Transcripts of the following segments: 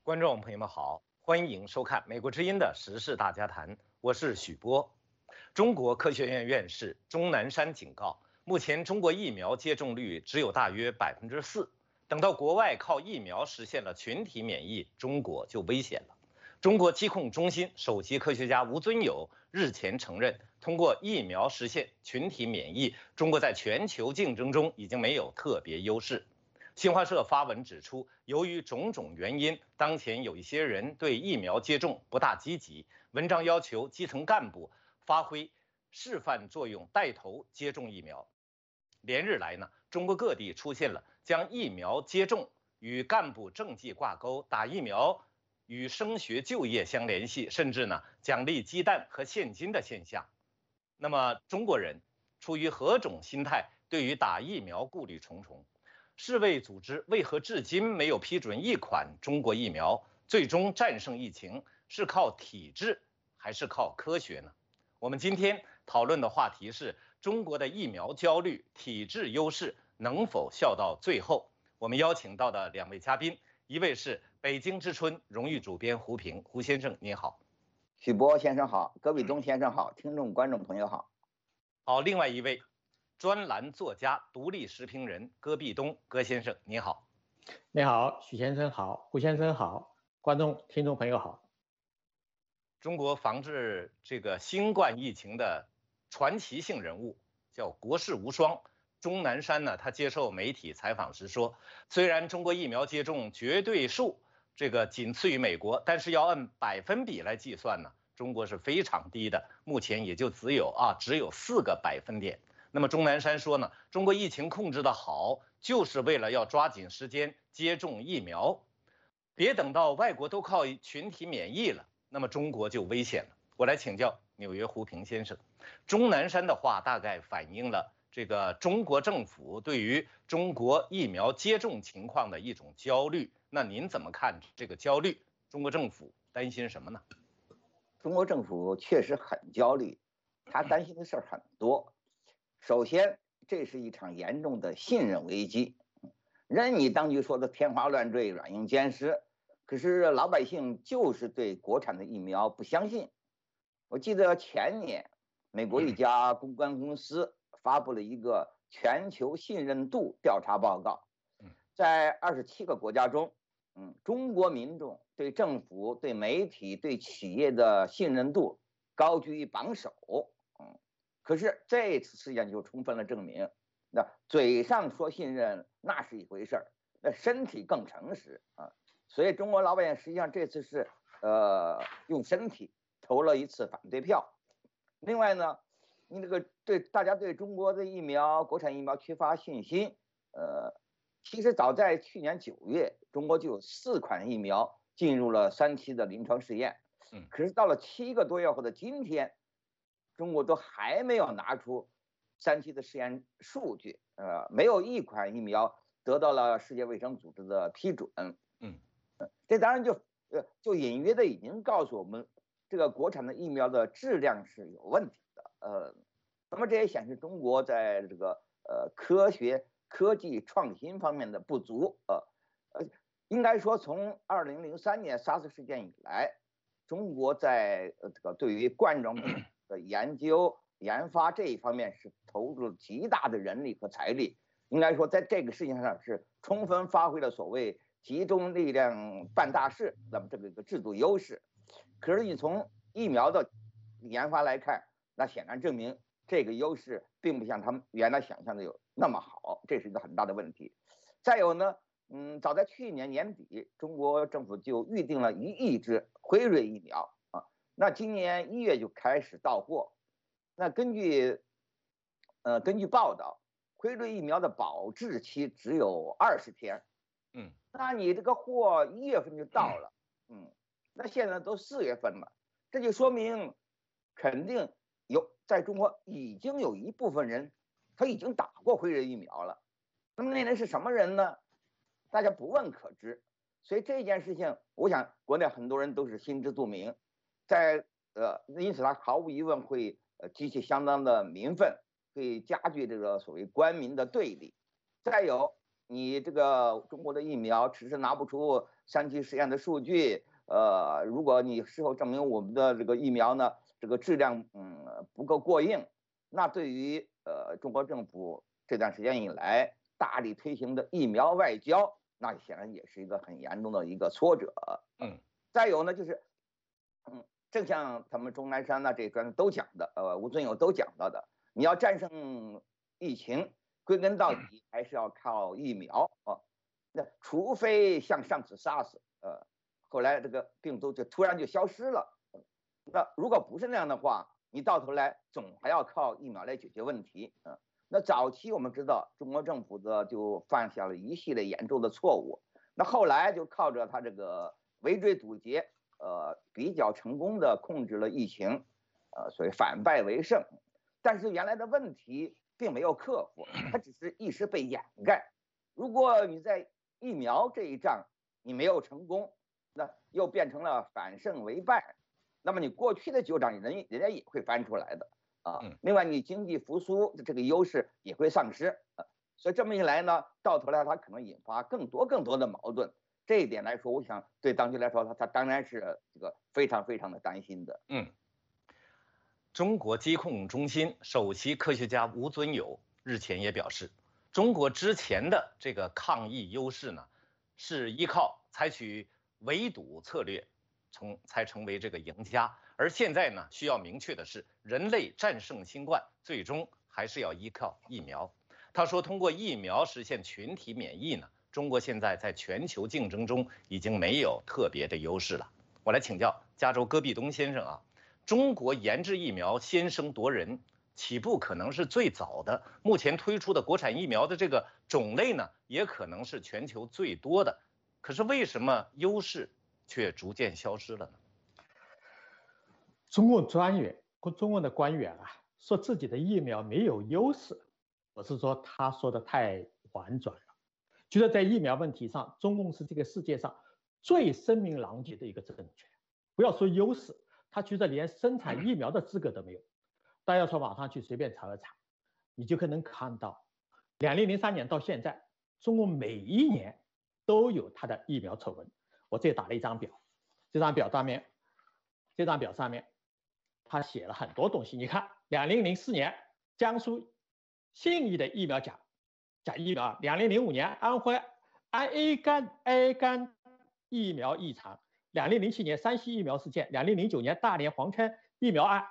观众朋友们好，欢迎收看美国之音的时事大家谈，我是许波。中国科学院院士钟南山警告，目前中国疫苗接种率只有大约4%，等到国外靠疫苗实现了群体免疫，中国就危险了。中国疾控中心首席科学家吴尊友日前承认，通过疫苗实现群体免疫，中国在全球竞争中已经没有特别优势。新华社发文指出，由于种种原因，当前有一些人对疫苗接种不大积极。文章要求基层干部发挥示范作用，带头接种疫苗。连日来呢，中国各地出现了将疫苗接种与干部政绩挂钩，打疫苗与升学就业相联系，甚至呢奖励鸡蛋和现金的现象。那么中国人出于何种心态，对于打疫苗顾虑重重？世卫组织为何至今没有批准一款中国疫苗？最终战胜疫情是靠体制还是靠科学呢？我们今天讨论的话题是中国的疫苗焦虑、体制优势能否笑到最后？我们邀请到的两位嘉宾，一位是北京之春荣誉主编胡平，胡先生您好。 许波先生好，葛伟东先生好，听众观众朋友好。 好，另外一位专栏作家、独立时评人戈壁东，戈先生您好。 你好，许先生好，胡先生好，观众听众朋友好。 中国防治这个新冠疫情的传奇性人物叫国士无双钟南山呢，他接受媒体采访时说，虽然中国疫苗接种绝对数这个仅次于美国，但是要按百分比来计算呢，中国是非常低的，目前也就只有4个百分点。那么钟南山说呢，中国疫情控制得好，就是为了要抓紧时间接种疫苗，别等到外国都靠群体免疫了，那么中国就危险了。我来请教纽约胡平先生，钟南山的话大概反映了这个中国政府对于中国疫苗接种情况的一种焦虑。那您怎么看这个焦虑？中国政府担心什么呢？ 中国政府确实很焦虑，他担心的事儿很多。首先，这是一场严重的信任危机。任你当局说的天花乱坠、软硬兼施，可是老百姓就是对国产的疫苗不相信。我记得前年，美国一家公关公司发布了一个全球信任度调查报告，在27个国家中，中国民众对政府、对媒体、对企业的信任度高居榜首。可是这次事件就充分了证明，那嘴上说信任那是一回事儿，那身体更诚实啊。所以中国老百姓实际上这次是用身体投了一次反对票。另外呢，你这个大家对中国的疫苗、国产疫苗缺乏信心，其实早在去年9月，中国就有4款疫苗进入了3期的临床试验，可是到了7个多月后的今天，中国都还没有拿出3期的试验数据，没有一款疫苗得到了世界卫生组织的批准。这当然就隐约的已经告诉我们，这个国产的疫苗的质量是有问题的。那么这也显示中国在这个科学、科技创新方面的不足。应该说，从2003年 SARS 事件以来，中国在这个对于冠状病毒的研究研发这一方面是投入了极大的人力和财力。应该说，在这个事情上是充分发挥了所谓集中力量办大事，那么这个制度优势。可是你从疫苗的研发来看，那显然证明这个优势并不像他们原来想象的有那么好，这是一个很大的问题。再有呢，早在去年年底，中国政府就预定了1亿支辉瑞疫苗啊，那今年1月就开始到货。那根据报道，辉瑞疫苗的保质期只有20天。那你这个货1月份就到了，那现在都4月份了，这就说明肯定在中国已经有一部分人他已经打过辉瑞疫苗了。那么那人是什么人呢？大家不问可知。所以这件事情，我想国内很多人都是心知肚明，因此他毫无疑问会激起相当的民愤，会加剧这个所谓官民的对立。再有， 你这个中国的疫苗迟迟拿不出3期实验的数据，如果你事后证明我们的这个疫苗呢，这个质量不够过硬，那对于中国政府这段时间以来大力推行的疫苗外交，那显然也是一个很严重的一个挫折。再有呢就是，正像咱们钟南山呢这专家都讲的，吴尊友都讲到的，你要战胜疫情，归根到底还是要靠疫苗啊。那除非像上次 SARS，后来这个病毒就突然就消失了。那如果不是那样的话，你到头来总还要靠疫苗来解决问题。那早期我们知道中国政府的就犯下了一系列严重的错误，那后来就靠着他这个围追堵截，比较成功的控制了疫情，所以反败为胜。但是原来的问题并没有克服，它只是一时被掩盖。如果你在疫苗这一仗你没有成功，那又变成了反胜为败，那么你过去的旧账人家也会翻出来的啊。另外你经济复苏的这个优势也会丧失，所以这么一来呢，到头来它可能引发更多的矛盾。这一点来说，我想对当局来说，他当然是这个非常的担心的。 中国疾控中心首席科学家吴尊友日前也表示，中国之前的这个抗疫优势呢，是依靠采取围堵策略才成为这个赢家，而现在呢，需要明确的是，人类战胜新冠最终还是要依靠疫苗。他说，通过疫苗实现群体免疫呢，中国现在在全球竞争中已经没有特别的优势了。我来请教加州戈壁东先生啊，中国研制疫苗先声夺人，起步可能是最早的，目前推出的国产疫苗的这个种类呢，也可能是全球最多的。可是为什么优势却逐渐消失了呢？ 中共的官员啊，说自己的疫苗没有优势，我是说他说的太婉转了。觉得在疫苗问题上，中共是这个世界上最声名狼藉的一个政权。不要说优势，他觉得连生产疫苗的资格都没有。大家从网上去随便查一查，你就可能看到，2003年到现在，中共每一年都有他的疫苗丑闻。我这里打了一张表，这张表上面他写了很多东西。你看，2004年江苏信义的疫苗假疫苗，2005年安徽安 A 肝疫苗异常，2007年山西疫苗事件，2009年大连黄圈疫苗案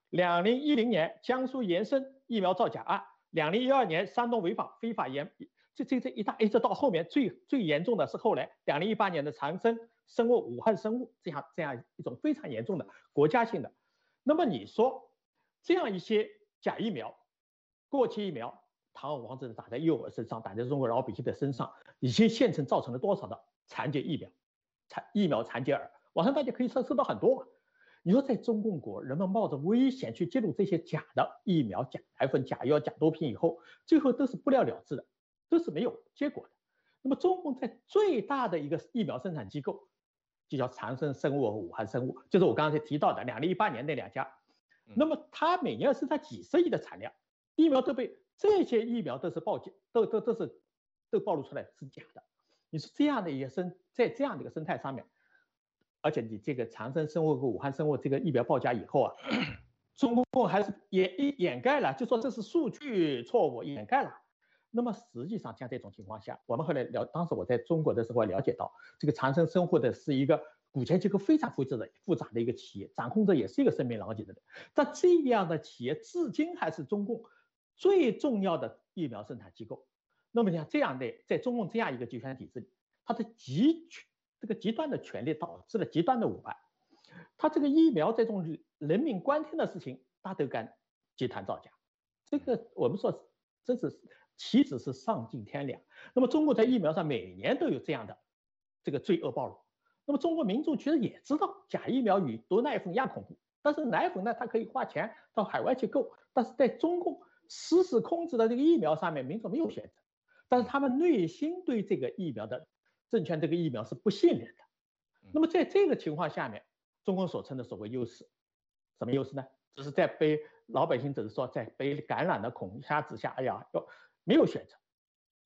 ，2010年江苏延伸疫苗造假案，2012年山东非法这一大一直到后面最严重的是后来2018年的长生生物武汉生物这样一种非常严重的国家性的。那么你说这样一些假疫苗、过期疫苗，堂而皇之的打在幼儿身上，打在中国老百姓的身上，已经现成造成了多少的残疾疫苗残疾儿？网上大家可以搜到很多。你说在中共国，人们冒着危险去接触这些假的疫苗、假奶粉、假药、假毒品以后，最后都是不了了之的，都是没有结果的。那么中共在最大的一个疫苗生产机构，就叫长生生物和武汉生物，就是我刚才提到的2018年那2家。那么它每年是它几十亿的产量，疫苗这些疫苗都是暴露出来是假的。你是这样的在这样的一个生态上面，而且你这个长生生物和武汉生物这个疫苗报价以后啊，中共还是掩盖了，就说这是数据错误，掩盖了。那么实际上像这种情况下，我们后来当时我在中国的时候了解到，这个长生生物的是一个股权结构非常复杂的一个企业，掌控者也是一个声名狼藉的人。但这样的企业至今还是中共最重要的疫苗生产机构。那么像这样的，在中共这样一个集权体制里，它的极端的权力导致了极端的腐败。它这个疫苗这种人命关天的事情，他都敢集团造假。这个我们说真是岂止是丧尽天良。那么中国在疫苗上每年都有这样的这个罪恶暴露。那么中国民众其实也知道假疫苗与毒奶粉一样恐怖，但是奶粉呢，它可以花钱到海外去购，但是在中共实时控制的这个疫苗上面，民众没有选择。但是他们内心对这个疫苗的政权这个疫苗是不信任的。那么在这个情况下面，中共所称的所谓优势，什么优势呢？只是在被老百姓只是说在被感染的恐吓之下，哎呀，没有选择。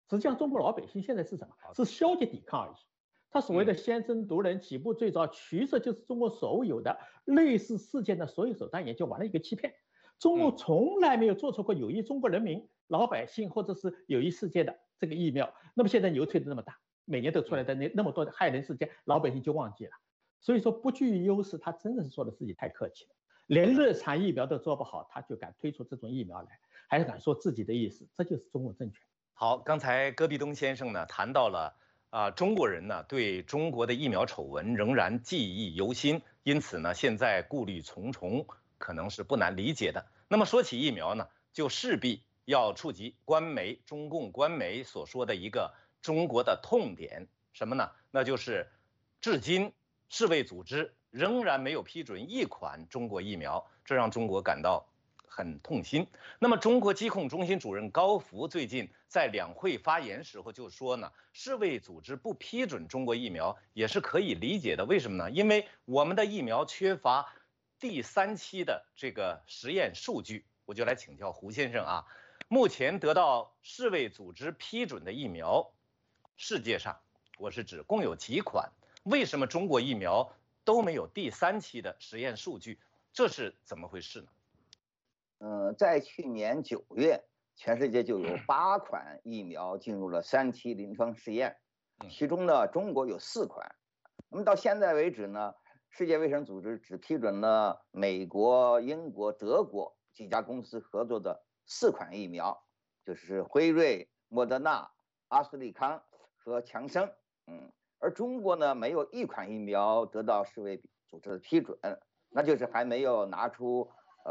实际上，中国老百姓现在是什么？是消极抵抗而已。他所谓的先声夺人，起步最早，其实就是中国所有的类似事件的所有手段研究完了一个欺骗。中共从来没有做出过有益中国人民、老百姓或者是有益世界的这个疫苗。那么现在牛吹得那么大，每年都出来的那么多的害人事件，老百姓就忘记了。所以说不具优势，他真的是说的自己太客气了。连日常疫苗都做不好，他就敢推出这种疫苗来，还敢说自己的意思，这就是中共政权。 好，刚才戈壁东先生呢谈到了中国人呢对中国的疫苗丑闻仍然记忆犹新，因此呢现在顾虑重重，可能是不难理解的。那么说起疫苗呢，就势必要触及中共官媒所说的一个中国的痛点，什么呢？那就是至今世卫组织仍然没有批准一款中国疫苗，这让中国感到很痛心。那么中国疾控中心主任高福最近在两会发言时候就说呢，世卫组织不批准中国疫苗也是可以理解的。为什么呢？因为我们的疫苗缺乏第3期的这个实验数据。我就来请教胡先生啊，目前得到世卫组织批准的疫苗，世界上我是指共有几款？为什么中国疫苗都没有第3期的实验数据？这是怎么回事呢？ 在去年9月，全世界就有8款疫苗进入了3期临床试验，其中呢，中国有4款。那么到现在为止呢，世界卫生组织只批准了美国、英国、德国几家公司合作的4款疫苗，就是辉瑞、莫德纳、阿斯利康和强生。而中国呢，没有1款疫苗得到世卫组织的批准，那就是还没有拿出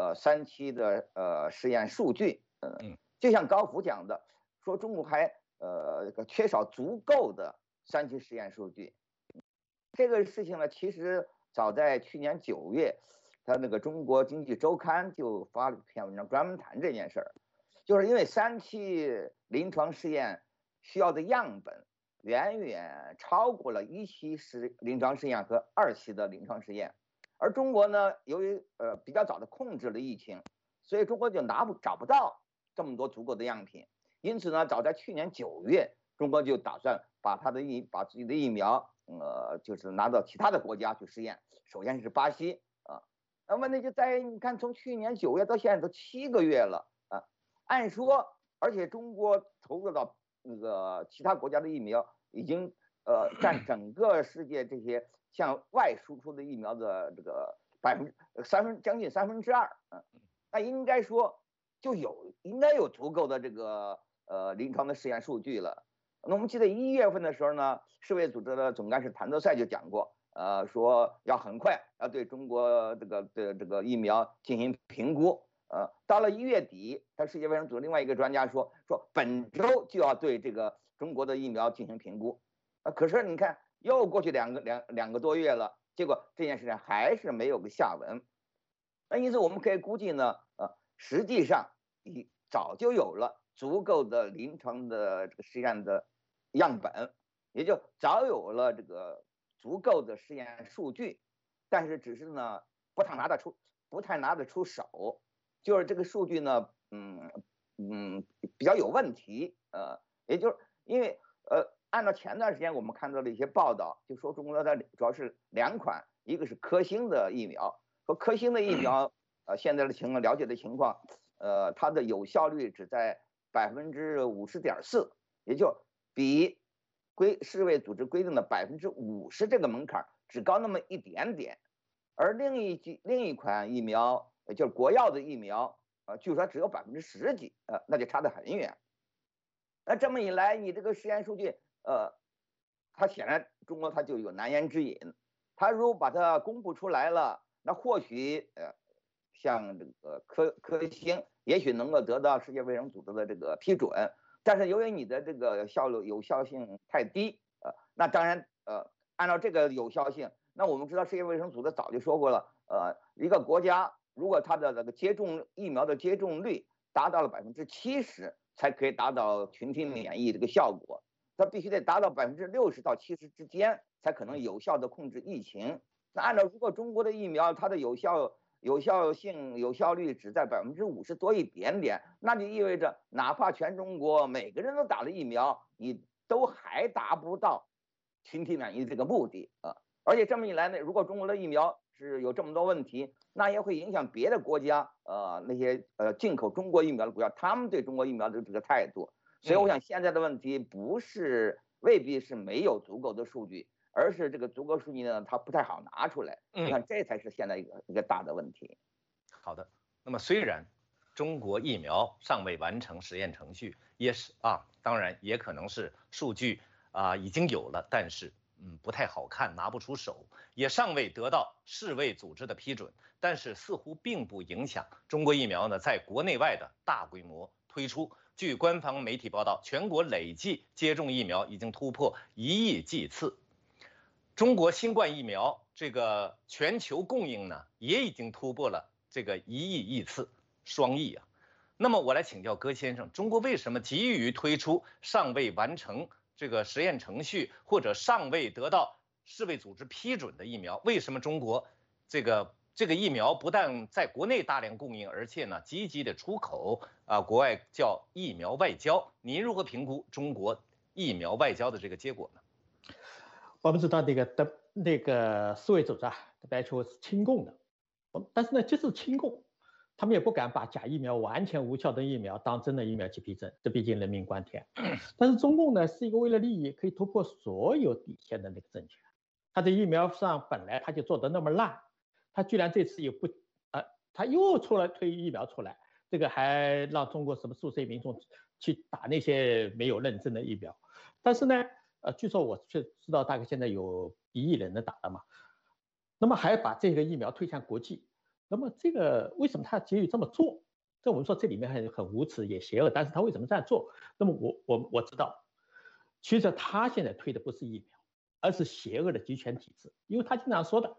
3期的实验数据。就像高福讲的，说中国还缺少足够的3期实验数据。这个事情呢，其实早在去年9月，他那个中国经济周刊就发了一篇文章专门谈这件事儿，就是因为3期临床试验需要的样本远远超过了1期临床试验和2期的临床试验，而中国呢，由于比较早的控制了疫情，所以中国就找不到这么多足够的样品，因此呢，早在去年9月，中国就打算把自己的疫苗就是拿到其他的国家去试验，首先是巴西啊。那问题就在于，你看从去年9月到现在都7个月了啊，按说，而且中国投入到那个其他国家的疫苗已经占整个世界这些向外输出的疫苗的这个将近2/3，那应该说应该有足够的这个临床的试验数据了。那我们记得1月份的时候呢，世卫组织的总干事谭德赛就讲过，说要很快要对中国这个疫苗进行评估。到了1月底，他世界卫生组织另外一个专家说本周就要对这个中国的疫苗进行评估。可是你看，又过去两个多月了，结果这件事情还是没有个下文。那因此我们可以估计呢，实际上早就有了足够的临床的这个实验的样本，也就早有了这个足够的实验数据，但是只是呢不太拿得出手，就是这个数据呢，比较有问题。也就是因为按照前段时间我们看到的一些报道，就说中国的主要是2款，一个是科兴的疫苗，说科兴的疫苗现在的了解的情况，它的有效率只在50.4%，也就比世卫组织规定的50%这个门槛只高那么一点点。而另一款疫苗，就是国药的疫苗，据说只有10%几，那就差得很远。那这么一来，你这个实验数据，它显然中国它就有难言之隐。它如果把它公布出来了，那或许像这个科兴，也许能够得到世界卫生组织的这个批准。但是由于你的这个有效性太低，那当然按照这个有效性，那我们知道世界卫生组织早就说过了，一个国家如果它的这个疫苗的接种率达到了70%，才可以达到群体免疫这个效果，它必须得达到60%到70%之间，才可能有效的控制疫情。那如果中国的疫苗它的有效有效性、有效率只在50%多一点点，那就意味着哪怕全中国每个人都打了疫苗，你都还达不到群体免疫这个目的啊。而且这么一来呢，如果中国的疫苗是有这么多问题，那也会影响别的国家，那些进口中国疫苗的国家，他们对中国疫苗的这个态度。所以我想现在的问题未必是没有足够的数据，而是这个足够数据呢，它不太好拿出来。我看这才是现在一个大的问题。 好的，那么虽然中国疫苗尚未完成实验程序，当然也可能是数据已经有了，但是不太好看，拿不出手，也尚未得到世卫组织的批准，但是似乎并不影响中国疫苗呢在国内外的大规模推出。据官方媒体报道，全国累计接种疫苗已经突破1亿剂次。中国新冠疫苗这个全球供应呢，也已经突破了这个1亿剂次，双亿啊。那么我来请教葛先生，中国为什么急于推出尚未完成这个实验程序或者尚未得到世卫组织批准的疫苗？为什么中国这个疫苗不但在国内大量供应，而且呢积极的出口国外叫疫苗外交？您如何评估中国疫苗外交的这个结果呢？ 我们知道那个世卫组织WHO是亲共的，但是呢，即使亲共，他们也不敢把假疫苗、完全无效的疫苗当真的疫苗去批准，这毕竟人命关天。但是中共呢，是一个为了利益可以突破所有底线的那个政权，他在疫苗上本来他就做得那么烂，他居然这次他又推疫苗出来，这个还让中国什么数岁民众去打那些没有认证的疫苗，但是呢，据说我却知道大概现在有1亿人能打了嘛，那么还把这个疫苗推向国际，那么这个为什么他急于这么做？这我们说这里面很无耻也邪恶，但是他为什么这样做？那么我知道，其实他现在推的不是疫苗，而是邪恶的集权体制，因为他经常说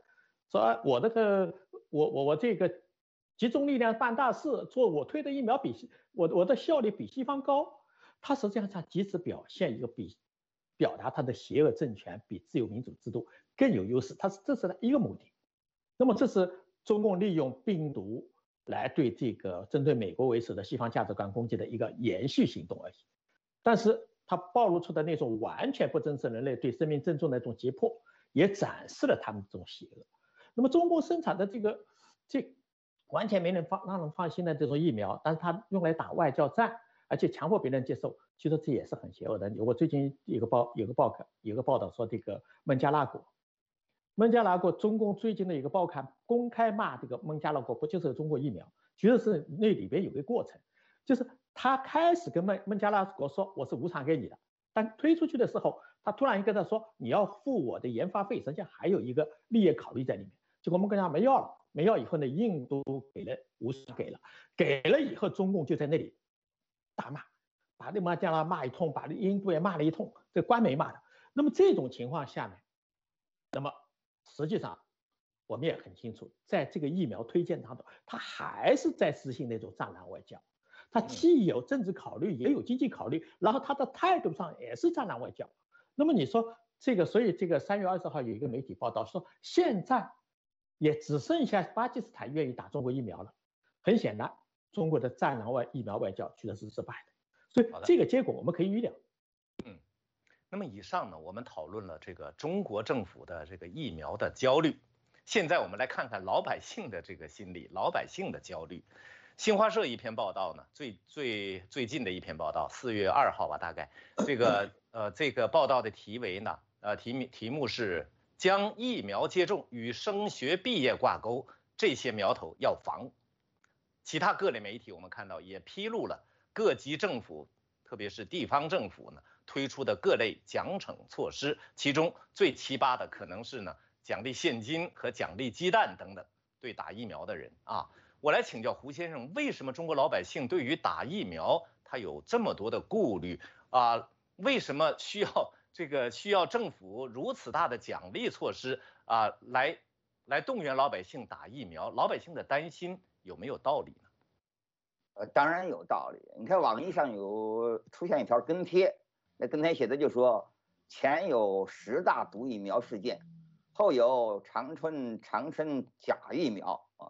我这个集中力量办大事，我推的疫苗我的效率比西方高，他实际上即使表现表达他的邪恶政权比自由民主制度更有优势，这是他一个目的。那么这是中共利用病毒来对这个针对美国为首的西方价值观攻击的一个延续行动而已。但是它暴露出的那种完全不珍视人类对生命尊重的那种急迫，也展示了他们这种邪恶。那么中共生产的这完全没人让人放心的这种疫苗，但是它用来打外交战，而且强迫别人接受，其实这也是很邪恶的。我最近有个报道说，这个孟加拉国中共最近的一个报刊公开骂这个孟加拉国不接受中国疫苗，其实是那里边有个过程，就是他开始跟孟加拉国说我是无偿给你的，但推出去的时候，他突然跟他说你要付我的研发费，实际上还有一个利益考虑在里面。结果孟加拉没要了，没要以后呢，印度无偿给了以后，中共就在那里大骂，把那孟加拉骂一通，把那印度也骂了一通，这官媒骂的。那么这种情况下面，那么实际上我们也很清楚，在这个疫苗推荐当中，他还是在实行那种战狼外交，他既有政治考虑，也有经济考虑，然后他的态度上也是战狼外交。那么你说这个，所以这个3月20号有一个媒体报道说，现在也只剩下巴基斯坦愿意打中国疫苗了。很显然，中国的战狼疫苗外交其实是失败的，所以这个结果我们可以预料。 那么以上呢，我们讨论了这个中国政府的这个疫苗的焦虑。现在我们来看看老百姓的这个心理，老百姓的焦虑。新华社一篇报道呢，最近的一篇报道，4月2号吧，大概这个报道的题为呢，题目是将疫苗接种与升学毕业挂钩，这些苗头要防。其他各类媒体我们看到也披露了各级政府，特别是地方政府呢推出的各类奖惩措施，其中最奇葩的可能是呢奖励现金和奖励鸡蛋等等对打疫苗的人啊。我来请教胡先生，为什么中国老百姓对于打疫苗他有这么多的顾虑啊？为什么需要政府如此大的奖励措施啊，来动员老百姓打疫苗？老百姓的担心有没有道理呢？ 当然有道理。你看网易上出现一条跟帖，那跟帖写的就说，前有10大毒疫苗事件，后有长春长生假疫苗啊。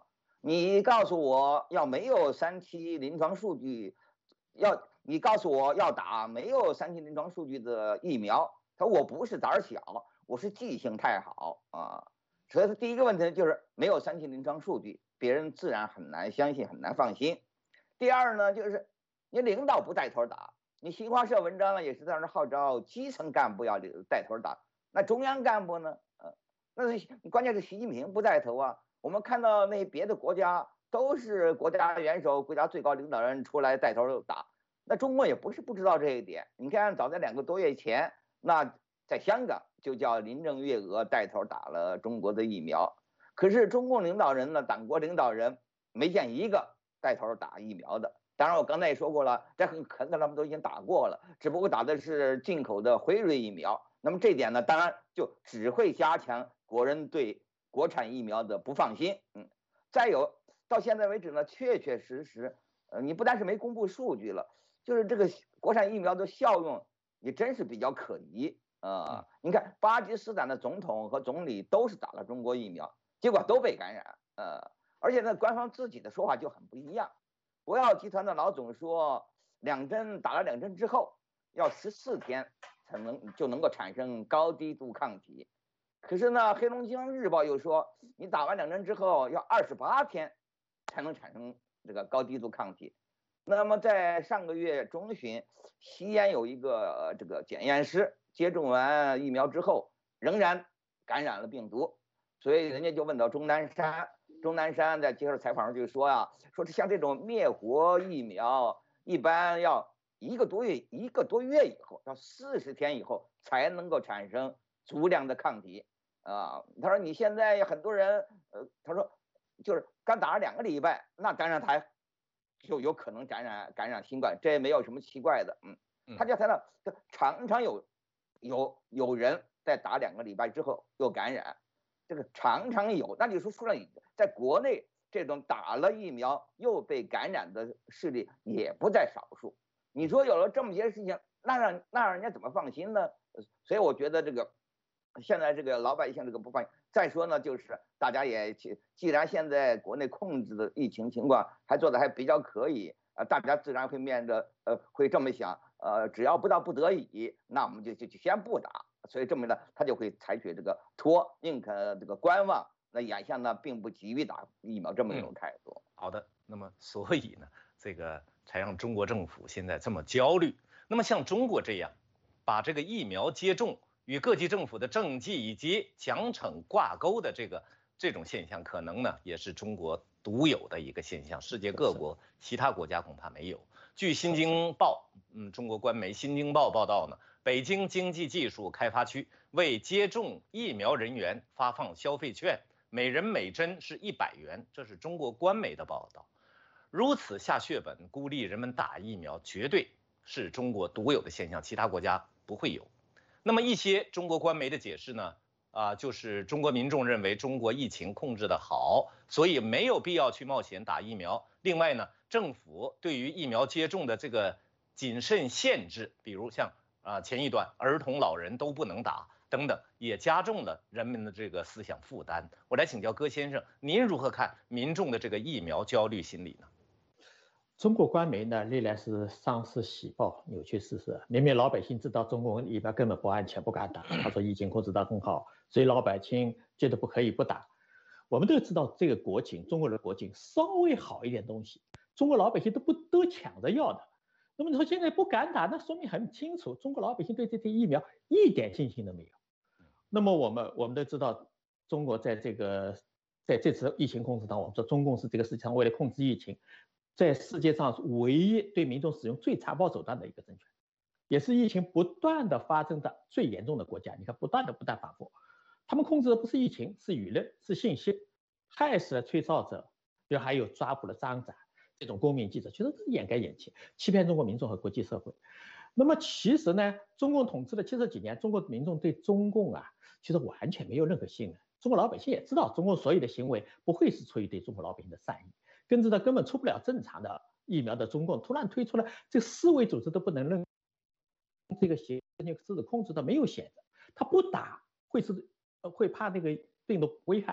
你告诉我要没有3期临床数据，你告诉我要打没有3期临床数据的疫苗，他说我不是胆儿小，我是记性太好啊。所以第一个问题就是没有3期临床数据，别人自然很难相信，很难放心。第二呢，就是你领导不带头打，你新华社文章呢也是在那号召基层干部要带头打，那中央干部呢？那是关键是习近平不带头啊。我们看到那别的国家都是国家元首、国家最高领导人出来带头打，那中国也不是不知道这一点。你看，早在2个多月前，那在香港就叫林郑月娥带头打了中国的疫苗，可是中共领导人呢，党国领导人没见一个带头打疫苗的。当然，我刚才也说过了，这很可能他们都已经打过了，只不过打的是进口的辉瑞疫苗。那么这点呢，当然就只会加强国人对国产疫苗的不放心。再有到现在为止呢，确确实实，你不但是没公布数据了，就是这个国产疫苗的效用也真是比较可疑啊。你看巴基斯坦的总统和总理都是打了中国疫苗，结果都被感染。而且呢，官方自己的说法就很不一样。国药集团的老总说，打了2针之后，要14天就能够产生高低度抗体。可是呢，黑龙江日报又说，你打完2针之后要28天才能产生这个高低度抗体。那么在上个月中旬，西安有一个这个检验师接种完疫苗之后，仍然感染了病毒，所以人家就问到钟南山在接受采访时就说啊，说像这种灭活疫苗，一般要一个多月以后，要40天以后才能够产生足量的抗体啊。他说你现在很多人，他说就是刚打了2个礼拜，那当然他就有可能感染新冠，这也没有什么奇怪的。他就谈到常常有人在打2个礼拜之后又感染。这个常常有，那你说在国内这种打了疫苗又被感染的事例也不在少数。你说有了这么些事情，那让人家怎么放心呢？所以我觉得这个现在这个老百姓这个不放心。再说呢，就是大家也既然现在国内控制的疫情情况还做得还比较可以，大家自然会这么想，只要不到不得已，那我们就先不打。所以这么呢，他就会采取这个宁可这个观望。那眼下呢，并不急于打疫苗这么一种态度。 好的，那么所以呢，这个才让中国政府现在这么焦虑。那么像中国这样，把这个疫苗接种与各级政府的政绩以及奖惩挂钩的这种现象，可能呢也是中国独有的一个现象，世界各国其他国家恐怕没有。据《新京报》中国官媒《新京报》报道呢，北京经济技术开发区为接种疫苗人员发放消费券，每人每针是100元，这是中国官媒的报道。如此下血本鼓励人们打疫苗，绝对是中国独有的现象，其他国家不会有。那么一些中国官媒的解释呢，就是中国民众认为中国疫情控制得好，所以没有必要去冒险打疫苗。另外呢，政府对于疫苗接种的这个谨慎限制，比如像前一段儿童老人都不能打等等，也加重了人们的这个思想负担。我来请教葛先生，您如何看民众的这个疫苗焦虑心理呢？ 中国官媒呢，历来是丧失喜报，扭曲事实。明明老百姓知道中国疫苗根本不安全，不敢打。他说疫情控制得很好，所以老百姓觉得不可以不打。我们都知道这个国情，中国的国情稍微好一点东西，中国老百姓都抢着要的。那么你说现在不敢打，那说明很清楚，中国老百姓对这些疫苗一点信心都没有。那么我们都知道，中国在这次疫情控制当中，我们说中共是这个世界上为了控制疫情，在世界上唯一对民众使用最残暴手段的一个政权，也是疫情不断的发生的最严重的国家。你看，不断反复，他们控制的不是疫情，是舆论，是信息，害死了吹哨者，比如还有抓捕了张展这种公民记者，其实都是掩盖眼前，欺骗中国民众和国际社会。那么其实呢，中共统治了70几年，中国民众对中共其实完全没有任何信任。中国老百姓也知道，中共所有的行为不会是出于对中国老百姓的善意。根本出不了正常的疫苗的中共，突然推出了这个世卫组织都不能认这个邪是控制的没有选择，他不打会怕那个病毒危害，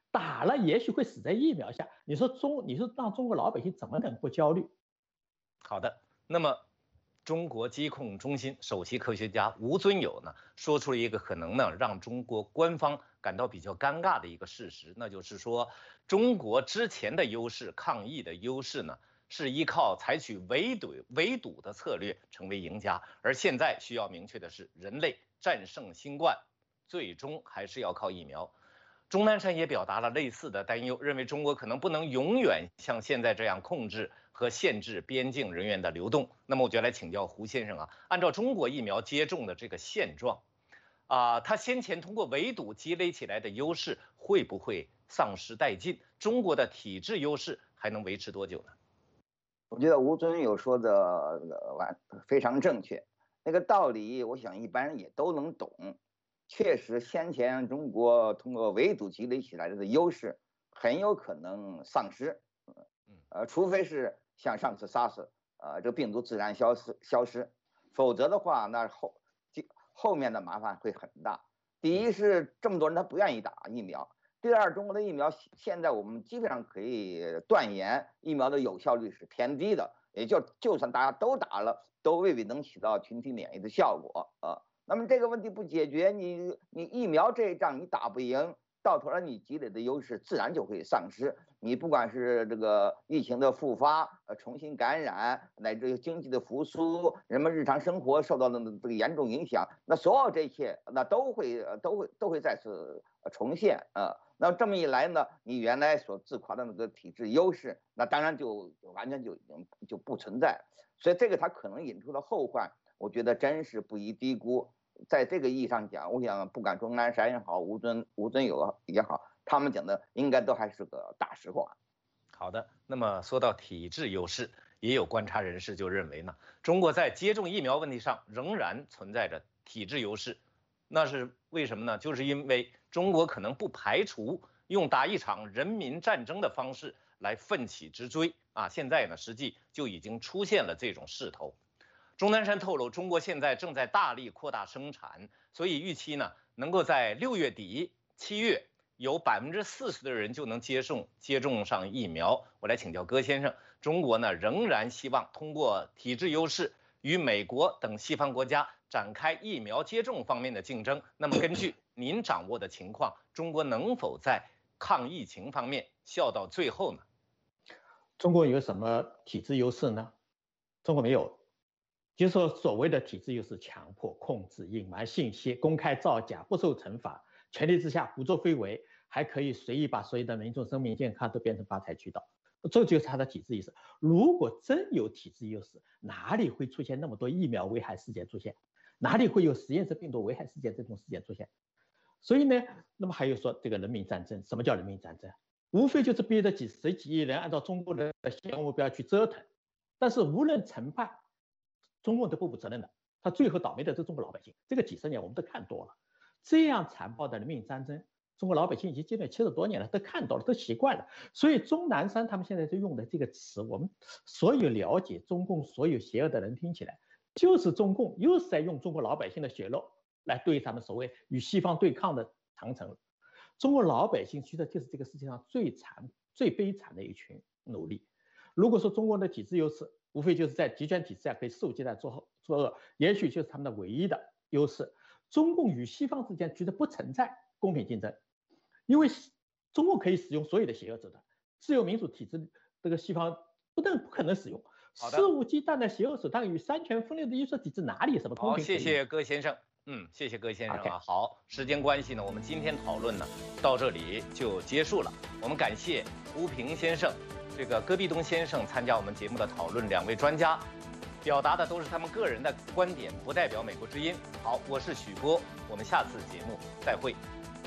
打了也许会死在疫苗下。你说让中国老百姓怎么能不焦虑？ 好的，那么中国疾控中心首席科学家吴尊友呢，说出了一个可能呢让中国官方感到比较尴尬的一个事实，那就是说，中国之前的优势，抗疫的优势呢，是依靠采取围堵的策略成为赢家，而现在需要明确的是，人类战胜新冠，最终还是要靠疫苗。钟南山也表达了类似的担忧，认为中国可能不能永远像现在这样控制和限制边境人员的流动。那么我就来请教胡先生啊，按照中国疫苗接种的这个现状，他先前通过围堵积累起来的优势会不会丧失殆尽？中国的体制优势还能维持多久呢？ 我觉得吴尊友说的非常正确，那个道理我想一般人也都能懂。确实，先前中国通过围堵积累起来的优势很有可能丧失，除非是像上次 SARS，这个病毒自然消失，否则的话，那后面的麻烦会很大。第一是这么多人他不愿意打疫苗，第二，中国的疫苗现在我们基本上可以断言，疫苗的有效率是偏低的，也就算大家都打了，都未必能起到群体免疫的效果啊。那么这个问题不解决，你疫苗这一仗你打不赢，到头来你积累的优势自然就会丧失。你不管是这个疫情的复发、重新感染，乃至于经济的复苏，人们日常生活受到的这个严重影响，那所有这一切那都会再次重现啊。那这么一来呢，你原来所自夸的那个体制优势，那当然就完全就不存在。所以这个它可能引出的后患，我觉得真是不宜低估。在这个意义上讲，我想不管钟南山也好，吴尊友也好，他们讲的应该都还是个大实话。 好的，那么说到体制优势，也有观察人士就认为呢，中国在接种疫苗问题上仍然存在着体制优势。那是为什么呢？就是因为中国可能不排除用打一场人民战争的方式来奋起直追啊！现在呢，实际就已经出现了这种势头。钟南山透露，中国现在正在大力扩大生产，所以预期呢，能够在6月底、7月有40%的人就能接种上疫苗。我来请教戈先生，中国呢仍然希望通过体制优势与美国等西方国家展开疫苗接种方面的竞争。那么根据您掌握的情况，中国能否在抗疫情方面笑到最后呢？ 中国有什么体制优势呢？中国没有。就是说，所谓的体制优势，强迫、控制、隐瞒信息、公开造假、不受惩罚，权力之下胡作非为，还可以随意把所有的民众生命健康都变成发财渠道，这就是他的体制优势。如果真有体制优势，哪里会出现那么多疫苗危害事件出现？哪里会有实验室病毒危害事件这种事件出现？所以呢，那么还有说这个人民战争，什么叫人民战争？无非就是逼着几亿人按照中国的先目标去折腾，但是无论成败，中共都不负责任的，他最后倒霉的是中国老百姓。这个几十年我们都看多了，这样残暴的人民战争，中国老百姓已经经历70多年了，都看到了，都习惯了。所以钟南山他们现在就用的这个词，我们所有了解中共所有邪恶的人听起来，就是中共又是在用中国老百姓的血肉来对他们所谓与西方对抗的长城。中国老百姓其实就是这个世界上最悲惨的一群奴隶。如果说中国的体制优势，无非就是在集权体制下可以肆无忌惮作恶，也许就是他们的唯一的优势。中共与西方之间觉得不存在公平竞争，因为中共可以使用所有的邪恶手段，自由民主体制这个西方不可能使用。肆无忌惮的邪恶手段与三权分立的优势体制哪里有什么公平？ 好，谢谢戈先生。谢谢戈先生啊。Okay. 好，时间关系呢，我们今天讨论呢到这里就结束了。我们感谢吴平先生、这个戈壁东先生参加我们节目的讨论，两位专家表达的都是他们个人的观点，不代表美国之音。好，我是许波，我们下次节目再会。